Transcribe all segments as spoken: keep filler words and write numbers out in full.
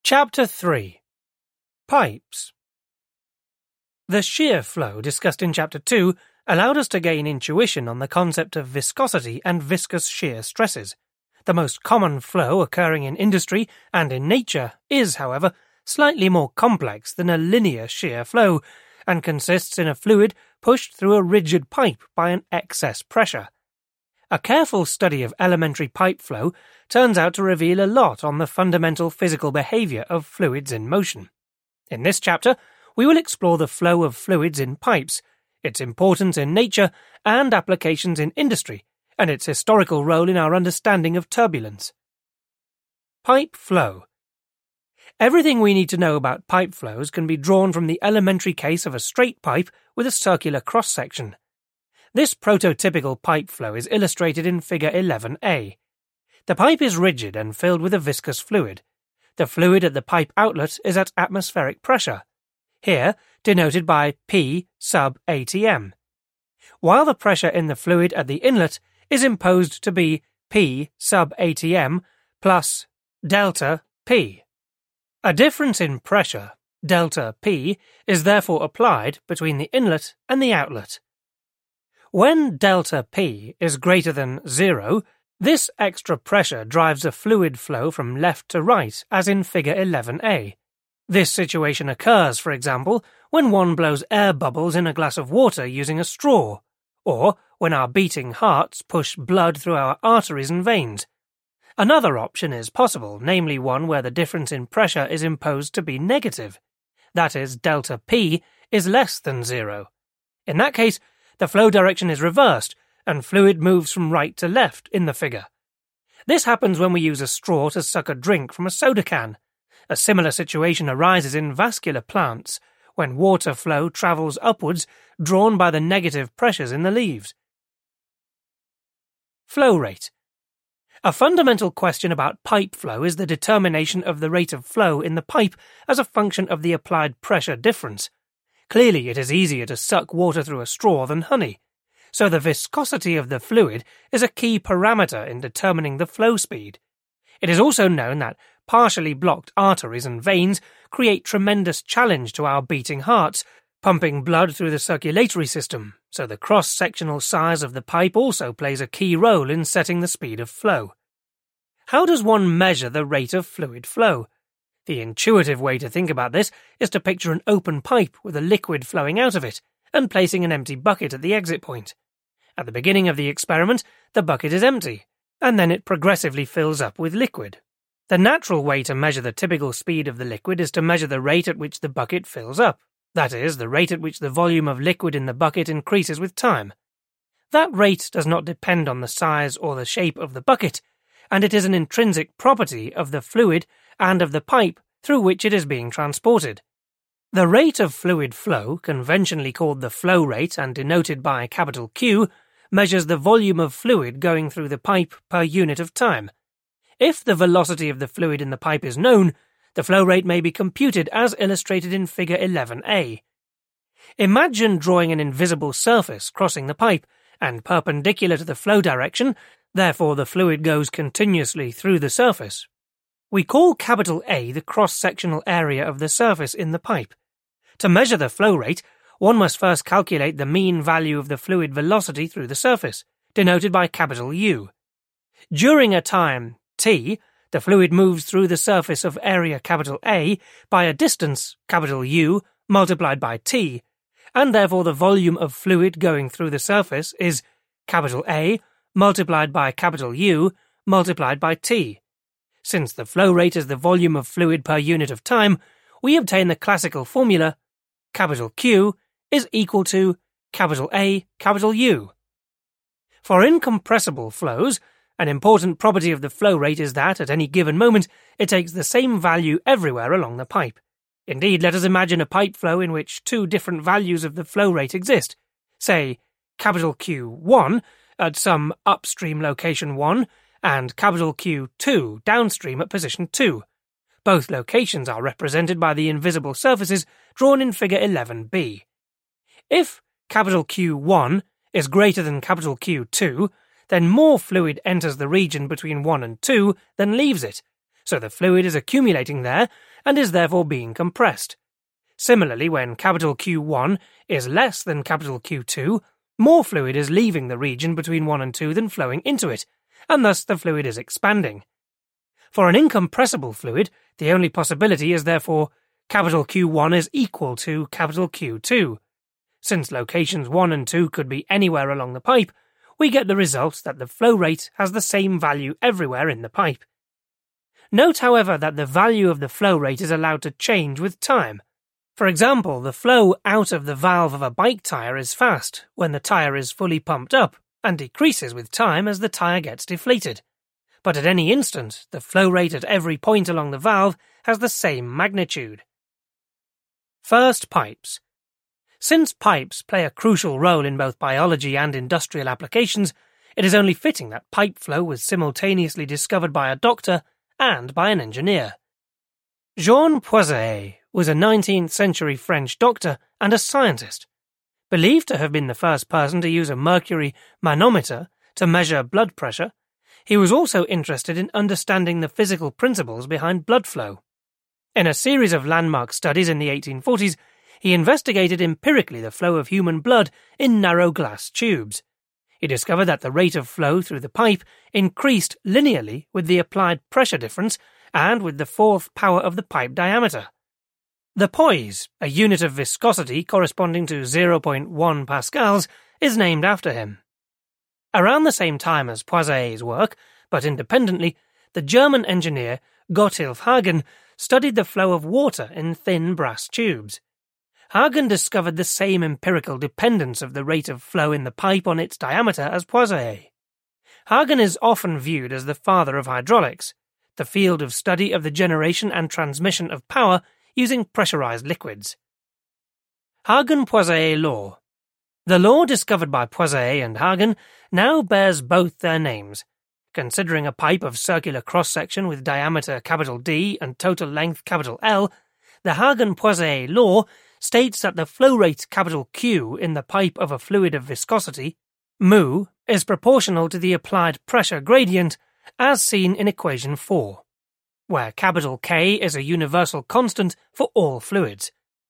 Chapter three. Pipes. The shear flow discussed in Chapter two allowed us to gain intuition on the concept of viscosity and viscous shear stresses. The most common flow occurring in industry and in nature is, however, slightly more complex than a linear shear flow, and consists in a fluid pushed through a rigid pipe by an excess pressure. A careful study of elementary pipe flow turns out to reveal a lot on the fundamental physical behavior of fluids in motion. In this chapter, we will explore the flow of fluids in pipes, its importance in nature and applications in industry, and its historical role in our understanding of turbulence. Pipe flow. Everything we need to know about pipe flows can be drawn from the elementary case of a straight pipe with a circular cross-section. This prototypical pipe flow is illustrated in Figure eleven A. The pipe is rigid and filled with a viscous fluid. The fluid at the pipe outlet is at atmospheric pressure, here denoted by P sub A T M, while the pressure in the fluid at the inlet is imposed to be P sub A T M plus delta P. A difference in pressure, delta P, is therefore applied between the inlet and the outlet. When delta P is greater than zero, this extra pressure drives a fluid flow from left to right, as in Figure eleven A. This situation occurs, for example, when one blows air bubbles in a glass of water using a straw, or when our beating hearts push blood through our arteries and veins. Another option is possible, namely one where the difference in pressure is imposed to be negative. That is, delta P is less than zero. In that case, the flow direction is reversed, and fluid moves from right to left in the figure. This happens when we use a straw to suck a drink from a soda can. A similar situation arises in vascular plants, when water flow travels upwards, drawn by the negative pressures in the leaves. Flow rate. A fundamental question about pipe flow is the determination of the rate of flow in the pipe as a function of the applied pressure difference. Clearly, it is easier to suck water through a straw than honey, so the viscosity of the fluid is a key parameter in determining the flow speed. It is also known that partially blocked arteries and veins create tremendous challenge to our beating hearts, pumping blood through the circulatory system, so the cross-sectional size of the pipe also plays a key role in setting the speed of flow. How does one measure the rate of fluid flow? The intuitive way to think about this is to picture an open pipe with a liquid flowing out of it, and placing an empty bucket at the exit point. At the beginning of the experiment, the bucket is empty, and then it progressively fills up with liquid. The natural way to measure the typical speed of the liquid is to measure the rate at which the bucket fills up, that is, the rate at which the volume of liquid in the bucket increases with time. That rate does not depend on the size or the shape of the bucket, and it is an intrinsic property of the fluid and of the pipe through which it is being transported. The rate of fluid flow, conventionally called the flow rate and denoted by capital Q, measures the volume of fluid going through the pipe per unit of time. If the velocity of the fluid in the pipe is known, the flow rate may be computed as illustrated in Figure eleven A. Imagine drawing an invisible surface crossing the pipe and perpendicular to the flow direction, therefore the fluid goes continuously through the surface. We call capital A the cross-sectional area of the surface in the pipe. To measure the flow rate, one must first calculate the mean value of the fluid velocity through the surface, denoted by capital U. During a time t, the fluid moves through the surface of area capital A by a distance capital U multiplied by t, and therefore the volume of fluid going through the surface is capital A multiplied by capital U multiplied by t. Since the flow rate is the volume of fluid per unit of time, we obtain the classical formula capital Q is equal to capital A capital U. For incompressible flows, an important property of the flow rate is that, at any given moment, it takes the same value everywhere along the pipe. Indeed, let us imagine a pipe flow in which two different values of the flow rate exist, say capital Q one at some upstream location one, and capital Q two downstream at position two. Both locations are represented by the invisible surfaces drawn in Figure eleven B. If capital Q one is greater than capital Q two, then more fluid enters the region between one and two than leaves it, so the fluid is accumulating there and is therefore being compressed. Similarly, when capital Q one is less than capital Q two, more fluid is leaving the region between one and two than flowing into it, and thus the fluid is expanding. For an incompressible fluid, the only possibility is therefore capital Q one is equal to capital Q two. Since locations one and two could be anywhere along the pipe, we get the result that the flow rate has the same value everywhere in the pipe. Note, however, that the value of the flow rate is allowed to change with time. For example, the flow out of the valve of a bike tyre is fast when the tyre is fully pumped up, and decreases with time as the tyre gets deflated. But at any instant, the flow rate at every point along the valve has the same magnitude. First, pipes. Since pipes play a crucial role in both biology and industrial applications, it is only fitting that pipe flow was simultaneously discovered by a doctor and by an engineer. Jean Poiseuille was a nineteenth century French doctor and a scientist. Believed to have been the first person to use a mercury manometer to measure blood pressure, he was also interested in understanding the physical principles behind blood flow. In a series of landmark studies in the eighteen forties, he investigated empirically the flow of human blood in narrow glass tubes. He discovered that the rate of flow through the pipe increased linearly with the applied pressure difference and with the fourth power of the pipe diameter. The poise, a unit of viscosity corresponding to zero point one pascals, is named after him. Around the same time as Poiseuille's work, but independently, the German engineer Gotthilf Hagen studied the flow of water in thin brass tubes. Hagen discovered the same empirical dependence of the rate of flow in the pipe on its diameter as Poiseuille. Hagen is often viewed as the father of hydraulics, the field of study of the generation and transmission of power using pressurized liquids. Hagen-Poiseuille law. The law discovered by Poiseuille and Hagen now bears both their names. Considering a pipe of circular cross-section with diameter capital D and total length capital L, the Hagen-Poiseuille law states that the flow rate capital Q in the pipe of a fluid of viscosity, mu, is proportional to the applied pressure gradient as seen in equation four, where capital K is a universal constant for all fluids.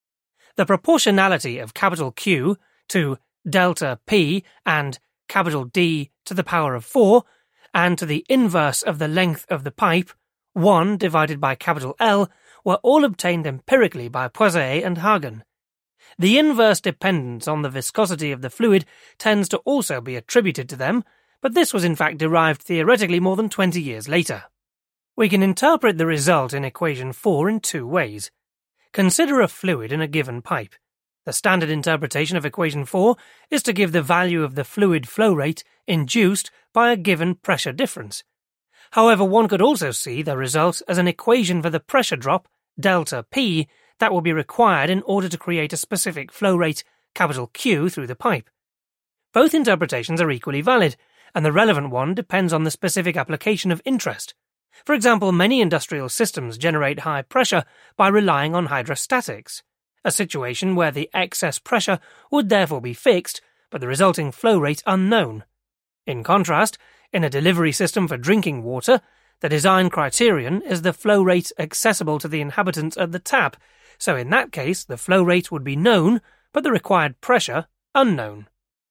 The proportionality of capital Q to delta P and capital D to the power of four, and to the inverse of the length of the pipe, one divided by capital L, were all obtained empirically by Poiseuille and Hagen. The inverse dependence on the viscosity of the fluid tends to also be attributed to them, but this was in fact derived theoretically more than twenty years later. We can interpret the result in equation four in two ways. Consider a fluid in a given pipe. The standard interpretation of equation four is to give the value of the fluid flow rate induced by a given pressure difference. However, one could also see the result as an equation for the pressure drop, delta P, that will be required in order to create a specific flow rate, capital Q, through the pipe. Both interpretations are equally valid, and the relevant one depends on the specific application of interest. For example, many industrial systems generate high pressure by relying on hydrostatics, a situation where the excess pressure would therefore be fixed, but the resulting flow rate unknown. In contrast, in a delivery system for drinking water, the design criterion is the flow rate accessible to the inhabitants at the tap, so in that case the flow rate would be known, but the required pressure unknown.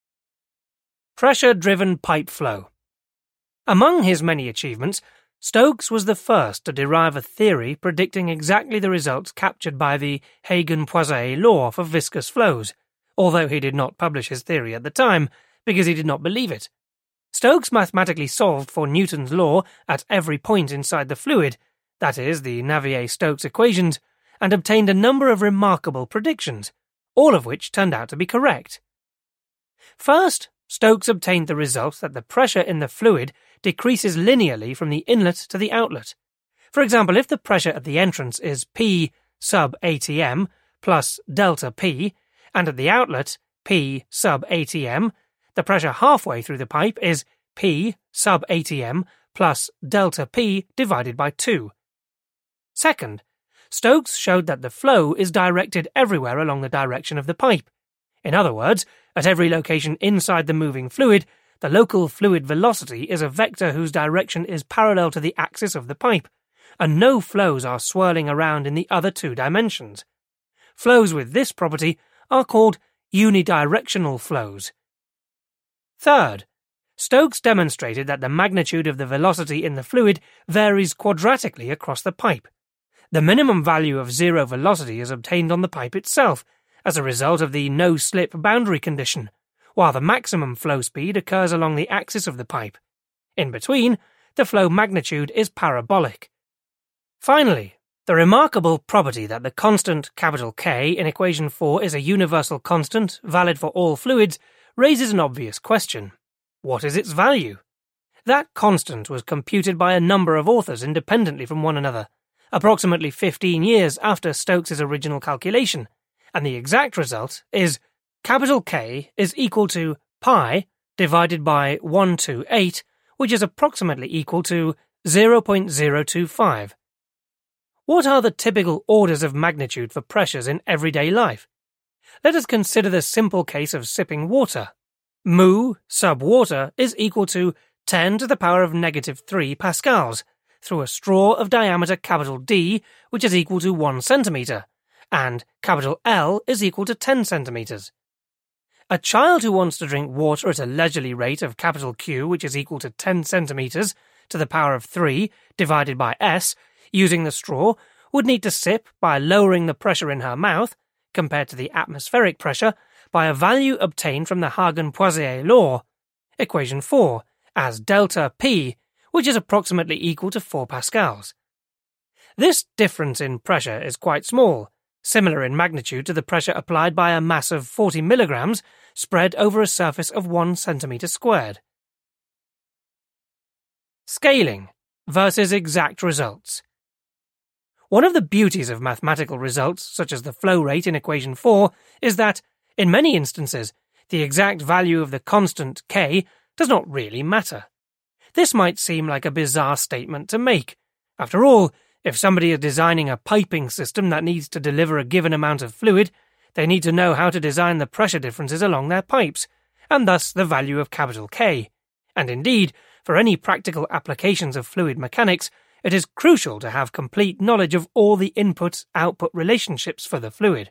Pressure-driven pipe flow. Among his many achievements, Stokes was the first to derive a theory predicting exactly the results captured by the Hagen-Poiseuille law for viscous flows, although he did not publish his theory at the time, because he did not believe it. Stokes mathematically solved for Newton's law at every point inside the fluid, that is, the Navier-Stokes equations, and obtained a number of remarkable predictions, all of which turned out to be correct. First, Stokes obtained the result that the pressure in the fluid decreases linearly from the inlet to the outlet. For example, if the pressure at the entrance is P sub A T M plus delta P, and at the outlet P sub A T M, the pressure halfway through the pipe is P sub A T M plus delta P divided by two. Second, Stokes showed that the flow is directed everywhere along the direction of the pipe. In other words, at every location inside the moving fluid, the local fluid velocity is a vector whose direction is parallel to the axis of the pipe, and no flows are swirling around in the other two dimensions. Flows with this property are called unidirectional flows. Third, Stokes demonstrated that the magnitude of the velocity in the fluid varies quadratically across the pipe. The minimum value of zero velocity is obtained on the pipe itself as a result of the no-slip boundary condition, while the maximum flow speed occurs along the axis of the pipe. In between, the flow magnitude is parabolic. Finally, the remarkable property that the constant capital K in equation four is a universal constant valid for all fluids raises an obvious question. What is its value? That constant was computed by a number of authors independently from one another, approximately fifteen years after Stokes's original calculation, and the exact result is capital K is equal to pi divided by one hundred twenty-eight, which is approximately equal to zero point zero two five. What are the typical orders of magnitude for pressures in everyday life? Let us consider the simple case of sipping water. Mu sub water is equal to ten to the power of negative three pascals through a straw of diameter capital D, which is equal to one centimetre, and capital L is equal to ten centimetres. A child who wants to drink water at a leisurely rate of capital Q, which is equal to ten centimetres to the power of three divided by S, using the straw, would need to sip by lowering the pressure in her mouth, compared to the atmospheric pressure, by a value obtained from the Hagen-Poiseuille law, equation four, as delta P, which is approximately equal to four pascals. This difference in pressure is quite small, similar in magnitude to the pressure applied by a mass of forty milligrams spread over a surface of one centimetre squared. Scaling versus exact results. One of the beauties of mathematical results, such as the flow rate in equation four, is that, in many instances, the exact value of the constant K does not really matter. This might seem like a bizarre statement to make. After all, if somebody is designing a piping system that needs to deliver a given amount of fluid, they need to know how to design the pressure differences along their pipes, and thus the value of capital K. And indeed, for any practical applications of fluid mechanics, it is crucial to have complete knowledge of all the input-output relationships for the fluid.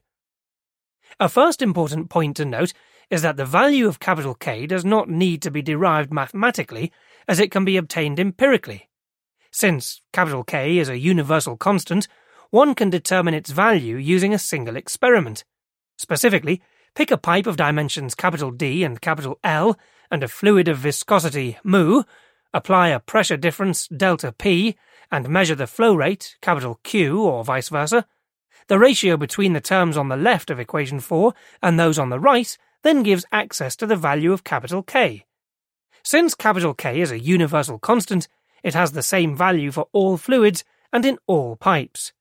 A first important point to note is that the value of capital K does not need to be derived mathematically, as it can be obtained empirically. Since capital K is a universal constant, one can determine its value using a single experiment. Specifically, pick a pipe of dimensions capital D and capital L and a fluid of viscosity mu, apply a pressure difference delta P, and measure the flow rate capital Q or vice versa. The ratio between the terms on the left of equation four and those on the right then gives access to the value of capital K. Since capital K is a universal constant, it has the same value for all fluids and in all pipes.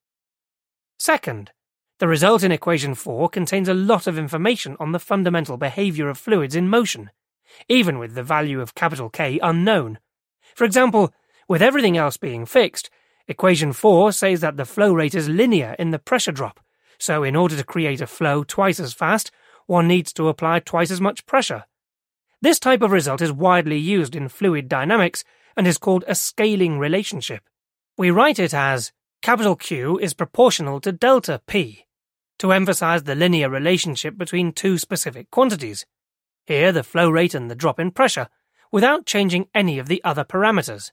Second, the result in equation four contains a lot of information on the fundamental behaviour of fluids in motion, even with the value of capital K unknown. For example, with everything else being fixed, equation four says that the flow rate is linear in the pressure drop, so in order to create a flow twice as fast, one needs to apply twice as much pressure. This type of result is widely used in fluid dynamics and is called a scaling relationship. We write it as capital Q is proportional to delta P, to emphasize the linear relationship between two specific quantities, here the flow rate and the drop in pressure, without changing any of the other parameters.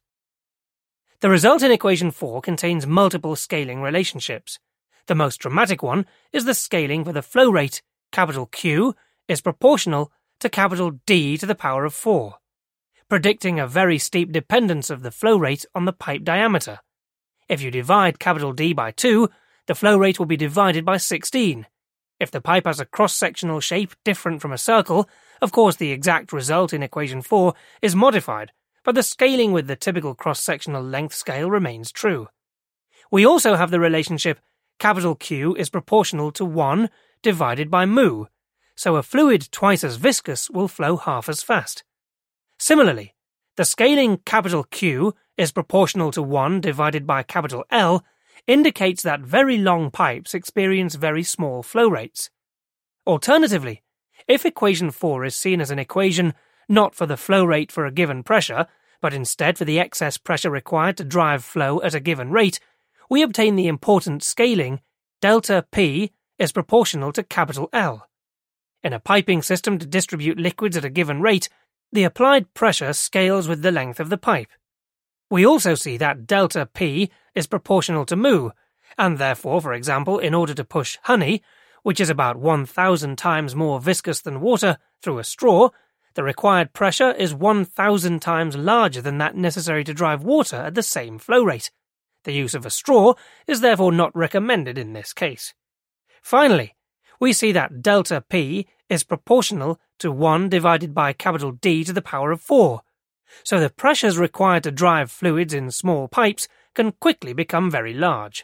The result in equation four contains multiple scaling relationships. The most dramatic one is the scaling for the flow rate, capital Q, is proportional to capital D to the power of four, predicting a very steep dependence of the flow rate on the pipe diameter. If you divide capital D by two, the flow rate will be divided by sixteen. If the pipe has a cross-sectional shape different from a circle, of course the exact result in equation four is modified, but the scaling with the typical cross-sectional length scale remains true. We also have the relationship capital Q is proportional to one divided by mu, so a fluid twice as viscous will flow half as fast. Similarly, the scaling capital Q is proportional to one divided by capital L indicates that very long pipes experience very small flow rates. Alternatively, if equation four is seen as an equation not for the flow rate for a given pressure, but instead for the excess pressure required to drive flow at a given rate, we obtain the important scaling delta P is proportional to capital L. In a piping system to distribute liquids at a given rate, the applied pressure scales with the length of the pipe. We also see that delta P is proportional to mu, and therefore, for example, in order to push honey, which is about one thousand times more viscous than water, through a straw, the required pressure is one thousand times larger than that necessary to drive water at the same flow rate. The use of a straw is therefore not recommended in this case. Finally, we see that delta P is proportional to one divided by capital D to the power of four, so the pressures required to drive fluids in small pipes can quickly become very large.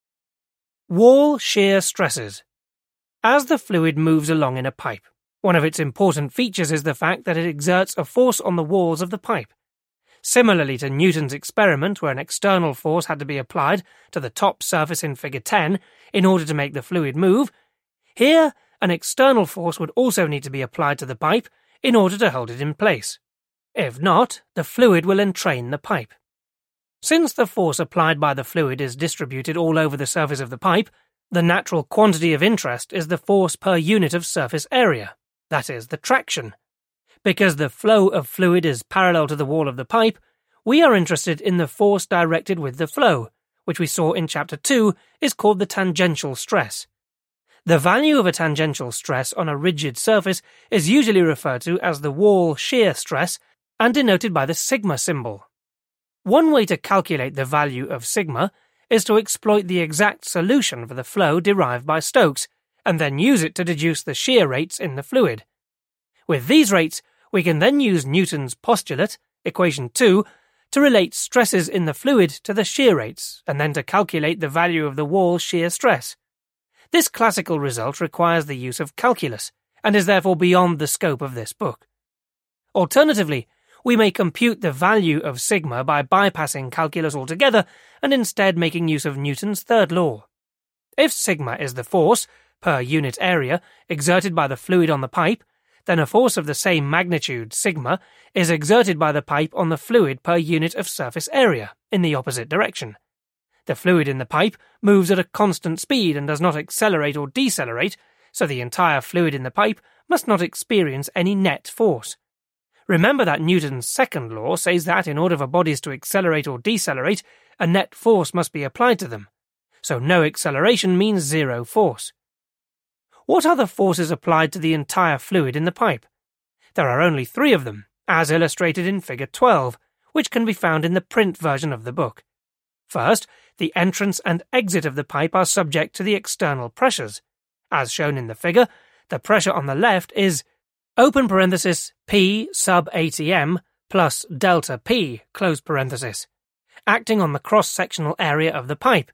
Wall shear stresses. As the fluid moves along in a pipe, one of its important features is the fact that it exerts a force on the walls of the pipe. Similarly to Newton's experiment, where an external force had to be applied to the top surface in Figure ten in order to make the fluid move, here an external force would also need to be applied to the pipe in order to hold it in place. If not, the fluid will entrain the pipe. Since the force applied by the fluid is distributed all over the surface of the pipe, the natural quantity of interest is the force per unit of surface area, that is, the traction. Because the flow of fluid is parallel to the wall of the pipe, we are interested in the force directed with the flow, which we saw in Chapter two is called the tangential stress. The value of a tangential stress on a rigid surface is usually referred to as the wall shear stress and denoted by the sigma symbol. One way to calculate the value of sigma is to exploit the exact solution for the flow derived by Stokes, and then use it to deduce the shear rates in the fluid. With these rates, we can then use Newton's postulate, equation two, to relate stresses in the fluid to the shear rates, and then to calculate the value of the wall shear stress. This classical result requires the use of calculus, and is therefore beyond the scope of this book. Alternatively, we may compute the value of sigma by bypassing calculus altogether and instead making use of Newton's third law. If sigma is the force, per unit area, exerted by the fluid on the pipe, then a force of the same magnitude, sigma, is exerted by the pipe on the fluid per unit of surface area, in the opposite direction. The fluid in the pipe moves at a constant speed and does not accelerate or decelerate, so the entire fluid in the pipe must not experience any net force. Remember that Newton's second law says that in order for bodies to accelerate or decelerate, a net force must be applied to them. So no acceleration means zero force. What are the forces applied to the entire fluid in the pipe? There are only three of them, as illustrated in Figure twelve, which can be found in the print version of the book. First, the entrance and exit of the pipe are subject to the external pressures. As shown in the figure, the pressure on the left is open parenthesis P sub atm plus delta P close parenthesis, acting on the cross-sectional area of the pipe.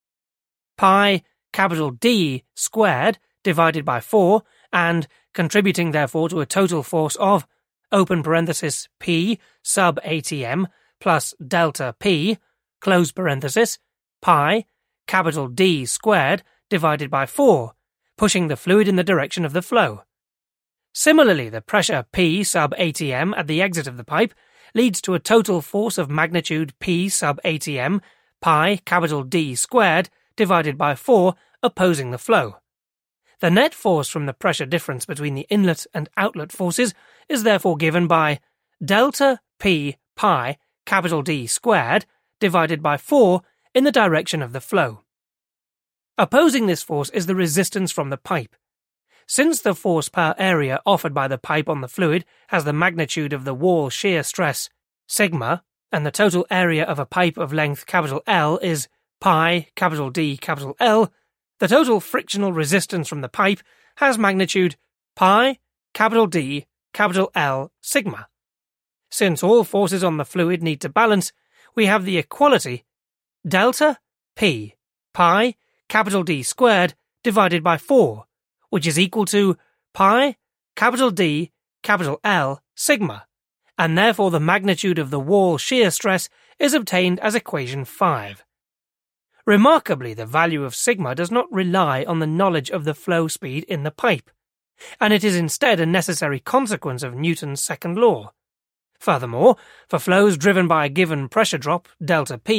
Pi capital D squared divided by four, and contributing therefore to a total force of open parenthesis P sub atm plus delta P close parenthesis pi capital D squared divided by four, pushing the fluid in the direction of the flow. Similarly, the pressure P sub atm at the exit of the pipe leads to a total force of magnitude P sub atm pi capital D squared divided by four opposing the flow. The net force from the pressure difference between the inlet and outlet forces is therefore given by delta P pi capital D squared divided by four in the direction of the flow. Opposing this force is the resistance from the pipe. Since the force per area offered by the pipe on the fluid has the magnitude of the wall shear stress, sigma, and the total area of a pipe of length capital L is pi capital D capital L, the total frictional resistance from the pipe has magnitude pi capital D capital L sigma. Since all forces on the fluid need to balance, we have the equality delta P pi capital D squared divided by four, which is equal to pi capital D capital L sigma, and therefore the magnitude of the wall shear stress is obtained as equation five. Remarkably, the value of sigma does not rely on the knowledge of the flow speed in the pipe, and it is instead a necessary consequence of Newton's second law. Furthermore, for flows driven by a given pressure drop, delta P,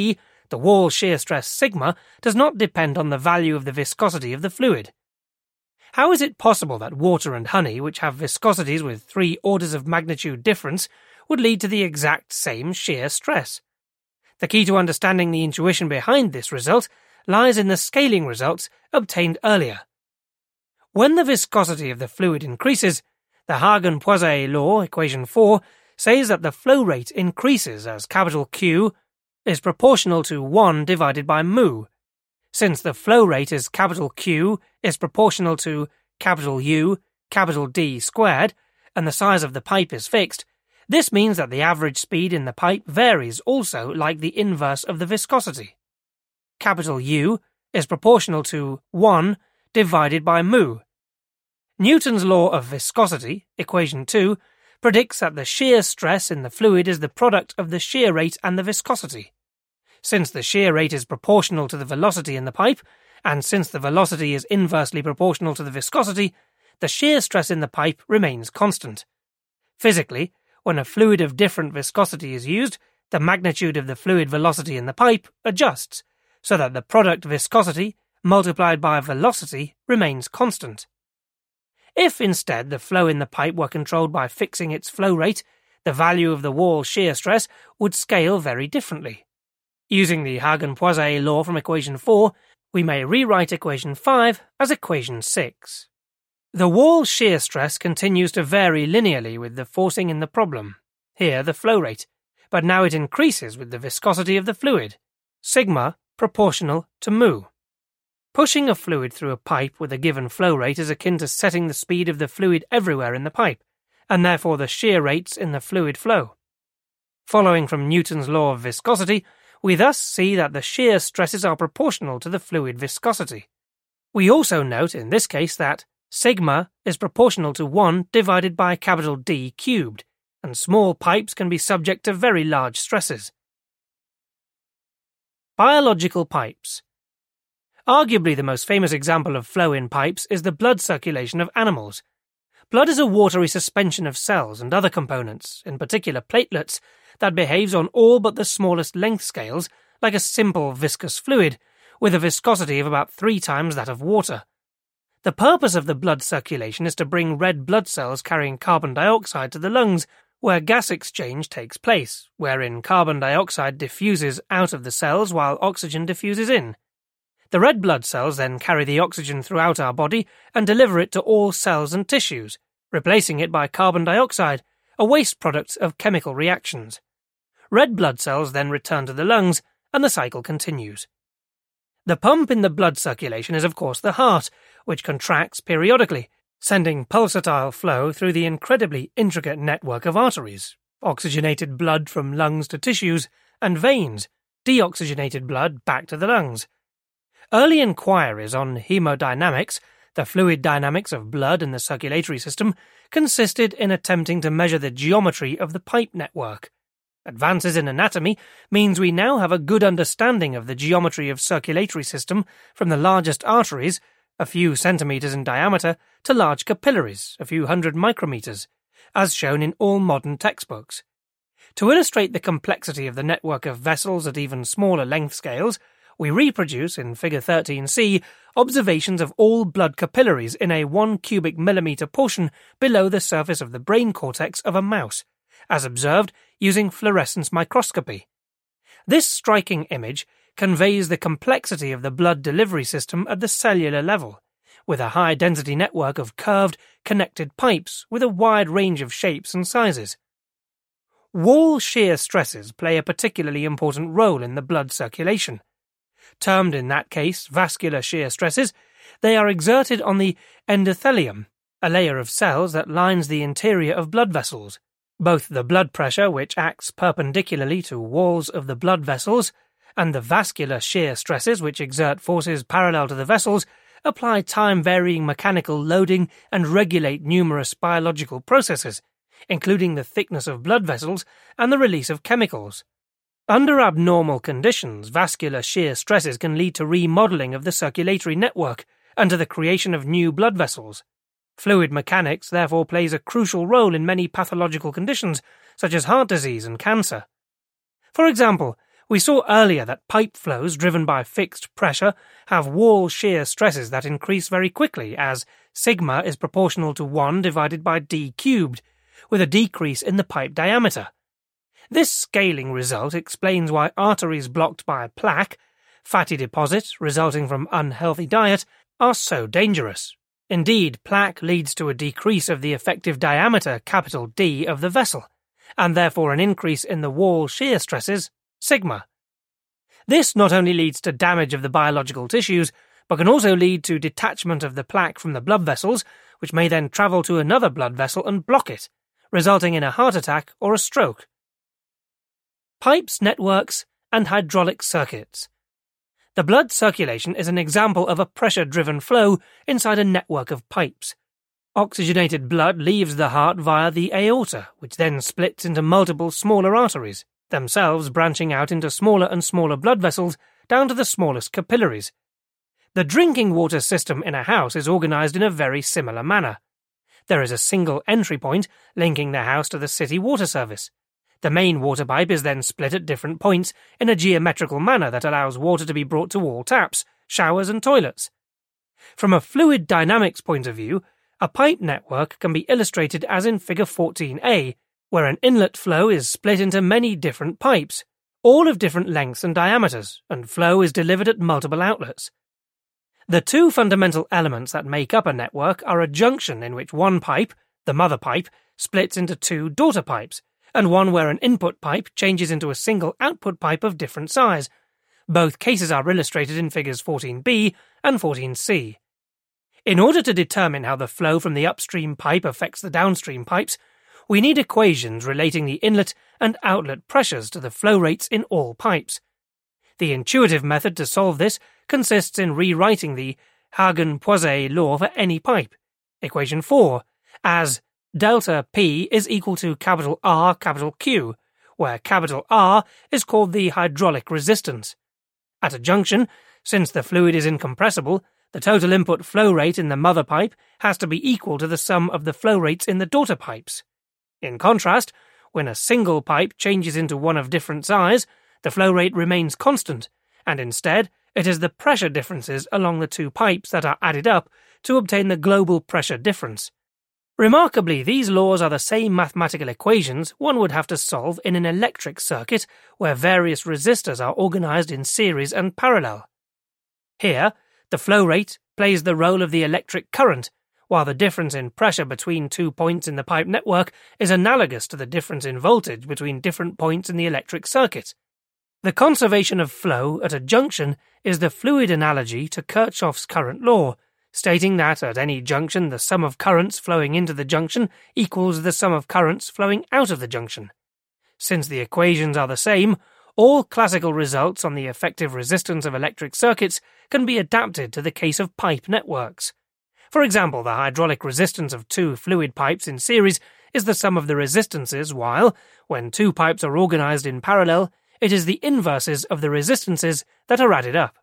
the wall shear stress sigma does not depend on the value of the viscosity of the fluid. How is it possible that water and honey, which have viscosities with three orders of magnitude difference, would lead to the exact same shear stress? The key to understanding the intuition behind this result lies in the scaling results obtained earlier. When the viscosity of the fluid increases, the Hagen-Poiseuille law, equation four, says that the flow rate increases as capital Q is proportional to one divided by mu. Since the flow rate is capital Q is proportional to capital U, capital D squared, and the size of the pipe is fixed, this means that the average speed in the pipe varies also like the inverse of the viscosity. Capital U is proportional to one divided by mu. Newton's law of viscosity, equation two, predicts that the shear stress in the fluid is the product of the shear rate and the viscosity. Since the shear rate is proportional to the velocity in the pipe, and since the velocity is inversely proportional to the viscosity, the shear stress in the pipe remains constant. Physically, when a fluid of different viscosity is used, the magnitude of the fluid velocity in the pipe adjusts, so that the product viscosity multiplied by velocity remains constant. If instead the flow in the pipe were controlled by fixing its flow rate, the value of the wall shear stress would scale very differently. Using the Hagen-Poiseuille law from equation four, we may rewrite equation five as equation six. The wall shear stress continues to vary linearly with the forcing in the problem, here the flow rate, but now it increases with the viscosity of the fluid, sigma proportional to mu. Pushing a fluid through a pipe with a given flow rate is akin to setting the speed of the fluid everywhere in the pipe, and therefore the shear rates in the fluid flow. Following from Newton's law of viscosity, we thus see that the shear stresses are proportional to the fluid viscosity. We also note in this case that sigma is proportional to one divided by capital D cubed, and small pipes can be subject to very large stresses. Biological pipes. Arguably the most famous example of flow in pipes is the blood circulation of animals. Blood is a watery suspension of cells and other components, in particular platelets, that behaves on all but the smallest length scales like a simple viscous fluid, with a viscosity of about three times that of water. The purpose of the blood circulation is to bring red blood cells carrying carbon dioxide to the lungs, where gas exchange takes place, wherein carbon dioxide diffuses out of the cells while oxygen diffuses in. The red blood cells then carry the oxygen throughout our body and deliver it to all cells and tissues, replacing it by carbon dioxide, a waste product of chemical reactions. Red blood cells then return to the lungs, and the cycle continues. The pump in the blood circulation is of course the heart, which contracts periodically, sending pulsatile flow through the incredibly intricate network of arteries, oxygenated blood from lungs to tissues, and veins, deoxygenated blood back to the lungs. Early inquiries on hemodynamics, the fluid dynamics of blood in the circulatory system, consisted in attempting to measure the geometry of the pipe network. Advances in anatomy means we now have a good understanding of the geometry of circulatory system from the largest arteries, a few centimetres in diameter, to large capillaries, a few hundred micrometres, as shown in all modern textbooks. To illustrate the complexity of the network of vessels at even smaller length scales, we reproduce in figure thirteen C observations of all blood capillaries in a one cubic millimetre portion below the surface of the brain cortex of a mouse, as observed using fluorescence microscopy. This striking image conveys the complexity of the blood delivery system at the cellular level, with a high-density network of curved, connected pipes with a wide range of shapes and sizes. Wall shear stresses play a particularly important role in the blood circulation. Termed in that case vascular shear stresses, they are exerted on the endothelium, a layer of cells that lines the interior of blood vessels. Both the blood pressure, which acts perpendicularly to walls of the blood vessels, and the vascular shear stresses, which exert forces parallel to the vessels, apply time-varying mechanical loading and regulate numerous biological processes, including the thickness of blood vessels and the release of chemicals. Under abnormal conditions, vascular shear stresses can lead to remodeling of the circulatory network and to the creation of new blood vessels. Fluid mechanics therefore plays a crucial role in many pathological conditions, such as heart disease and cancer. For example, We saw earlier that pipe flows driven by fixed pressure have wall shear stresses that increase very quickly, as sigma is proportional to one divided by d cubed, with a decrease in the pipe diameter. This scaling result explains why arteries blocked by plaque, fatty deposits resulting from unhealthy diet, are so dangerous. Indeed, plaque leads to a decrease of the effective diameter capital D of the vessel, and therefore an increase in the wall shear stresses, sigma. This not only leads to damage of the biological tissues, but can also lead to detachment of the plaque from the blood vessels, which may then travel to another blood vessel and block it, resulting in a heart attack or a stroke. Pipes, networks, and hydraulic circuits. The blood circulation is an example of a pressure-driven flow inside a network of pipes. Oxygenated blood leaves the heart via the aorta, which then splits into multiple smaller arteries, themselves branching out into smaller and smaller blood vessels down to the smallest capillaries. The drinking water system in a house is organized in a very similar manner. There is a single entry point linking the house to the city water service. The main water pipe is then split at different points in a geometrical manner that allows water to be brought to all taps, showers and toilets. From a fluid dynamics point of view, a pipe network can be illustrated as in Figure fourteen A, where an inlet flow is split into many different pipes, all of different lengths and diameters, and flow is delivered at multiple outlets. The two fundamental elements that make up a network are a junction in which one pipe, the mother pipe, splits into two daughter pipes, and one where an input pipe changes into a single output pipe of different size. Both cases are illustrated in Figures fourteen B and fourteen C. In order to determine how the flow from the upstream pipe affects the downstream pipes, we need equations relating the inlet and outlet pressures to the flow rates in all pipes. The intuitive method to solve this consists in rewriting the Hagen-Poiseuille law for any pipe, equation four, as delta P is equal to capital R capital Q, where capital R is called the hydraulic resistance. At a junction, since the fluid is incompressible, the total input flow rate in the mother pipe has to be equal to the sum of the flow rates in the daughter pipes. In contrast, when a single pipe changes into one of different size, the flow rate remains constant, and instead it is the pressure differences along the two pipes that are added up to obtain the global pressure difference. Remarkably, these laws are the same mathematical equations one would have to solve in an electric circuit where various resistors are organized in series and parallel. Here, the flow rate plays the role of the electric current, while the difference in pressure between two points in the pipe network is analogous to the difference in voltage between different points in the electric circuit. The conservation of flow at a junction is the fluid analogy to Kirchhoff's current law, stating that at any junction the sum of currents flowing into the junction equals the sum of currents flowing out of the junction. Since the equations are the same, all classical results on the effective resistance of electric circuits can be adapted to the case of pipe networks. For example, the hydraulic resistance of two fluid pipes in series is the sum of the resistances, while, when two pipes are organized in parallel, it is the inverses of the resistances that are added up.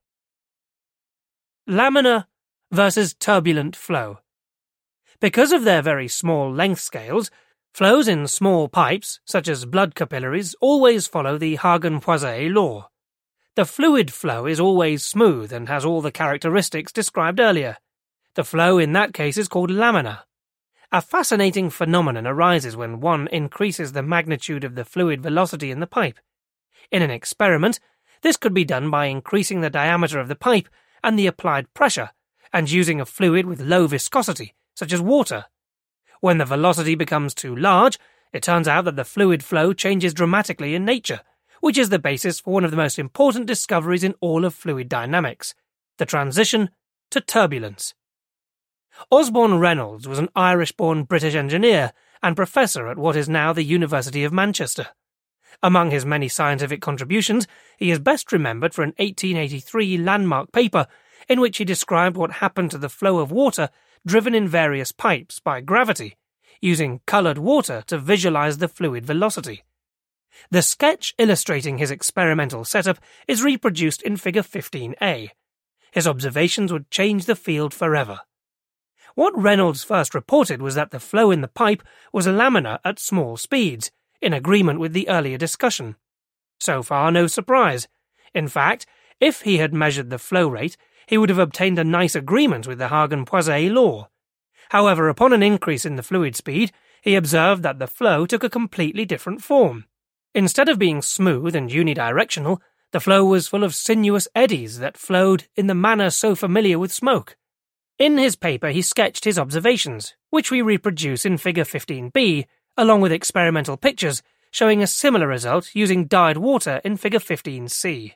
Laminar versus turbulent flow. Because of their very small length scales, flows in small pipes, such as blood capillaries, always follow the Hagen-Poiseuille law. The fluid flow is always smooth and has all the characteristics described earlier. The flow in that case is called laminar. A fascinating phenomenon arises when one increases the magnitude of the fluid velocity in the pipe. In an experiment, this could be done by increasing the diameter of the pipe and the applied pressure, and using a fluid with low viscosity, such as water. When the velocity becomes too large, it turns out that the fluid flow changes dramatically in nature, which is the basis for one of the most important discoveries in all of fluid dynamics, the transition to turbulence. Osborne Reynolds was an Irish-born British engineer and professor at what is now the University of Manchester. Among his many scientific contributions, he is best remembered for an eighteen eighty-three landmark paper in which he described what happened to the flow of water driven in various pipes by gravity, using coloured water to visualize the fluid velocity. The sketch illustrating his experimental setup is reproduced in Figure fifteen A. His observations would change the field forever. What Reynolds first reported was that the flow in the pipe was laminar at small speeds, in agreement with the earlier discussion. So far, no surprise. In fact, if he had measured the flow rate, he would have obtained a nice agreement with the Hagen-Poiseuille law. However, upon an increase in the fluid speed, he observed that the flow took a completely different form. Instead of being smooth and unidirectional, the flow was full of sinuous eddies that flowed in the manner so familiar with smoke. In his paper he sketched his observations, which we reproduce in Figure fifteen b, along with experimental pictures showing a similar result using dyed water in Figure fifteen c.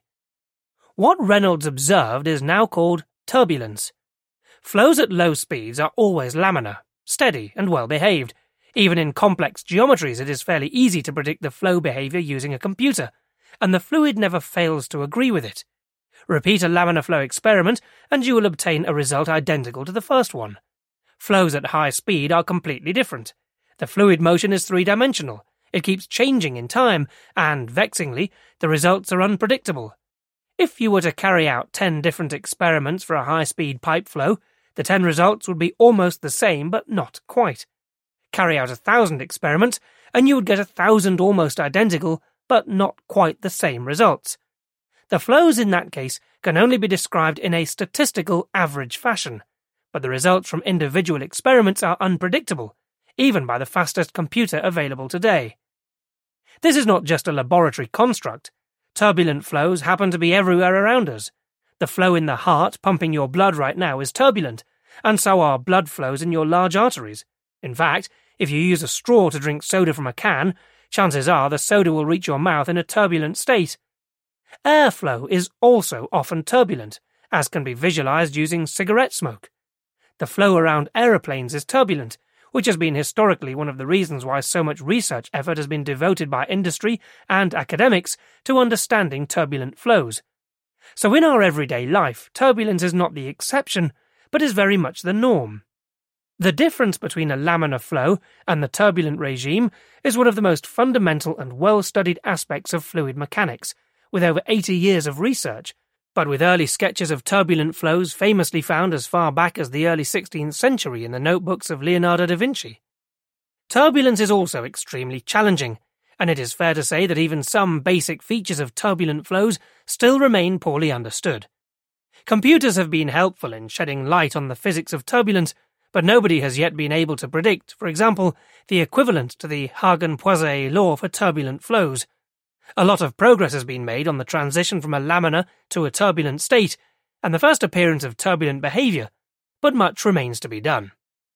What Reynolds observed is now called turbulence. Flows at low speeds are always laminar, steady and well-behaved. Even in complex geometries it is fairly easy to predict the flow behavior using a computer, and the fluid never fails to agree with it. Repeat a laminar flow experiment and you will obtain a result identical to the first one. Flows at high speed are completely different. The fluid motion is three-dimensional. It keeps changing in time, and, vexingly, the results are unpredictable. If you were to carry out ten different experiments for a high-speed pipe flow, the ten results would be almost the same, but not quite. Carry out a thousand experiments, and you would get a thousand almost identical, but not quite the same results. The flows in that case can only be described in a statistical average fashion, but the results from individual experiments are unpredictable, even by the fastest computer available today. This is not just a laboratory construct. Turbulent flows happen to be everywhere around us. The flow in the heart pumping your blood right now is turbulent, and so are blood flows in your large arteries. In fact, if you use a straw to drink soda from a can, chances are the soda will reach your mouth in a turbulent state. Airflow is also often turbulent, as can be visualized using cigarette smoke. The flow around aeroplanes is turbulent, which has been historically one of the reasons why so much research effort has been devoted by industry and academics to understanding turbulent flows. So in our everyday life, turbulence is not the exception, but is very much the norm. The difference between a laminar flow and the turbulent regime is one of the most fundamental and well-studied aspects of fluid mechanics, with over eighty years of research, but with early sketches of turbulent flows famously found as far back as the early sixteenth century in the notebooks of Leonardo da Vinci. Turbulence is also extremely challenging, and it is fair to say that even some basic features of turbulent flows still remain poorly understood. Computers have been helpful in shedding light on the physics of turbulence, but nobody has yet been able to predict, for example, the equivalent to the Hagen-Poiseuille law for turbulent flows. A lot of progress has been made on the transition from a laminar to a turbulent state, and the first appearance of turbulent behavior, but much remains to be done.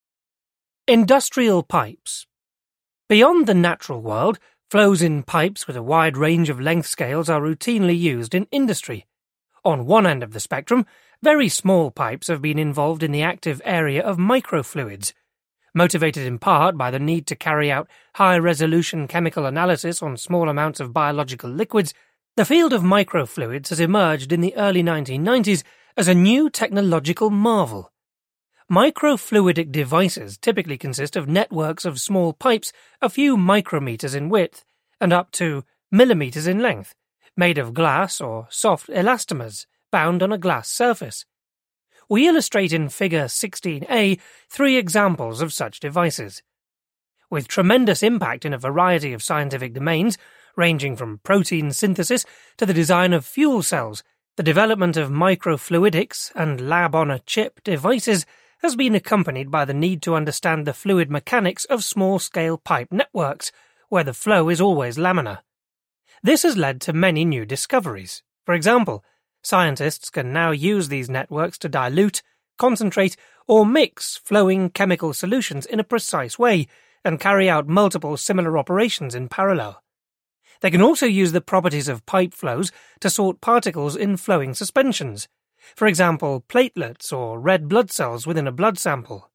Industrial pipes. Beyond the natural world, flows in pipes with a wide range of length scales are routinely used in industry. On one end of the spectrum, very small pipes have been involved in the active area of microfluids. Motivated in part by the need to carry out high-resolution chemical analysis on small amounts of biological liquids, the field of microfluids has emerged in the early nineteen nineties as a new technological marvel. Microfluidic devices typically consist of networks of small pipes a few micrometers in width and up to millimeters in length, made of glass or soft elastomers bound on a glass surface. We illustrate in Figure sixteen a three examples of such devices. With tremendous impact in a variety of scientific domains, ranging from protein synthesis to the design of fuel cells, the development of microfluidics and lab-on-a-chip devices has been accompanied by the need to understand the fluid mechanics of small-scale pipe networks, where the flow is always laminar. This has led to many new discoveries. For example, scientists can now use these networks to dilute, concentrate, or mix flowing chemical solutions in a precise way and carry out multiple similar operations in parallel. They can also use the properties of pipe flows to sort particles in flowing suspensions, for example platelets or red blood cells within a blood sample.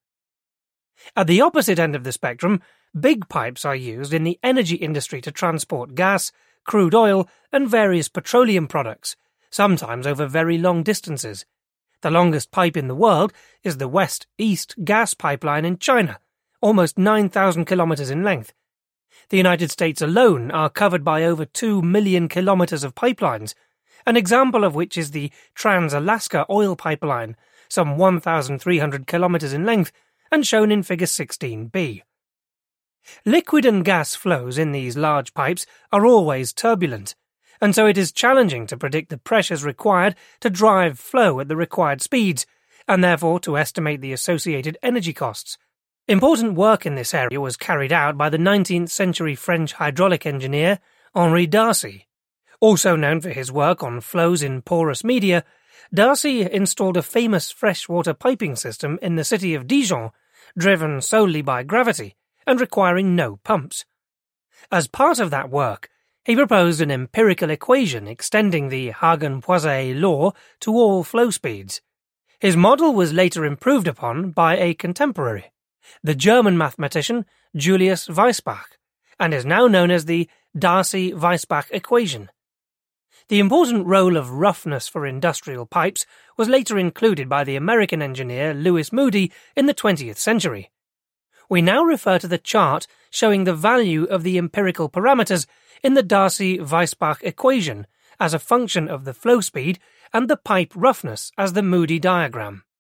At the opposite end of the spectrum, big pipes are used in the energy industry to transport gas, crude oil, and various petroleum products, sometimes over very long distances. The longest pipe in the world is the West-East gas pipeline in China, almost nine thousand kilometers in length. The United States alone are covered by over two million kilometers of pipelines, an example of which is the Trans-Alaska Oil Pipeline, some one thousand three hundred kilometers in length, and shown in Figure sixteen b. Liquid and gas flows in these large pipes are always turbulent, and so it is challenging to predict the pressures required to drive flow at the required speeds, and therefore to estimate the associated energy costs. Important work in this area was carried out by the nineteenth century French hydraulic engineer Henri Darcy. Also known for his work on flows in porous media, Darcy installed a famous freshwater piping system in the city of Dijon, driven solely by gravity and requiring no pumps. As part of that work, he proposed an empirical equation extending the Hagen-Poiseuille law to all flow speeds. His model was later improved upon by a contemporary, the German mathematician Julius Weissbach, and is now known as the Darcy-Weissbach equation. The important role of roughness for industrial pipes was later included by the American engineer Lewis Moody in the twentieth century. We now refer to the chart showing the value of the empirical parameters in the Darcy-Weissbach equation as a function of the flow speed and the pipe roughness as the Moody diagram.